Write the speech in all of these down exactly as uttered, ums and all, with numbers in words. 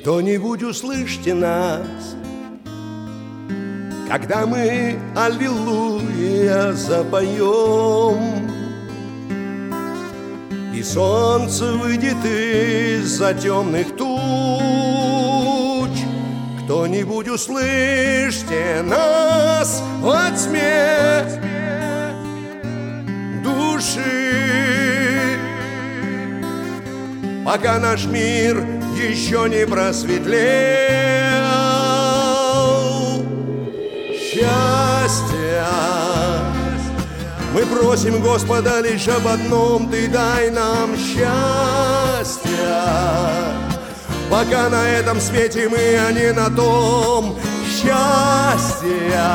Кто-нибудь услышьте нас, когда мы аллилуйя запоем, и солнце выйдет из-за темных туч. Кто-нибудь услышьте нас во тьме души, пока наш мир еще не просветлел. Счастья мы просим Господа лишь об одном: Ты дай нам счастья, пока на этом свете мы, а не на том. Счастья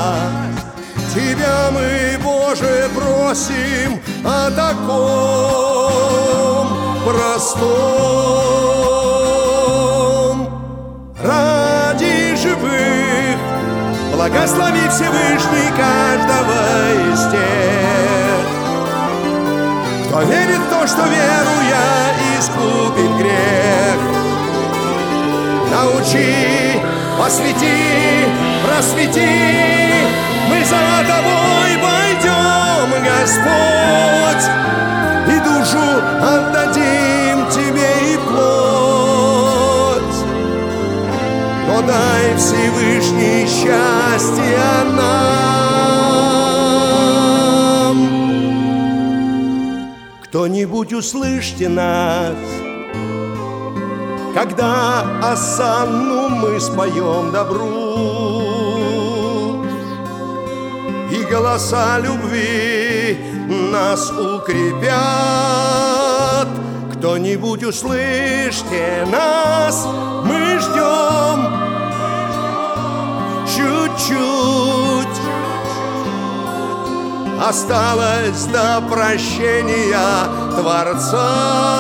Тебя мы, Боже, просим о таком простом. Ради живых благослови Всевышний каждого из тех, кто верит в то, что веруя искупит грех. Научи, посвяти, просвети, мы за Тобой пойдем, Господь, и душу отдадим Тебе и плоть. Но дай, Всевышний, счастье нам. Кто-нибудь услышьте нас, когда осанну мы споем добру, и голоса любви нас укрепят. Кто-нибудь услышьте нас, мы ждем чуть-чуть. Осталось до прощения Творца.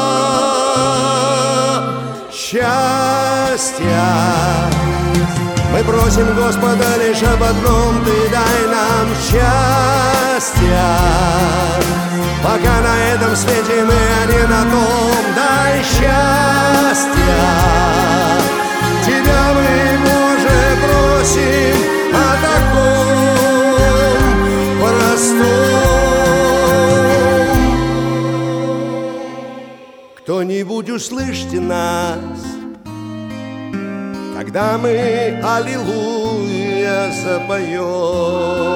Счастья мы просим Господа лишь об одном: Ты дай нам счастья, пока на этом свете мы, а не на том. Дай счастья Тебя мы, Боже, просим о таком простом. Кто-нибудь услышьте нас, когда мы аллилуйя запоем.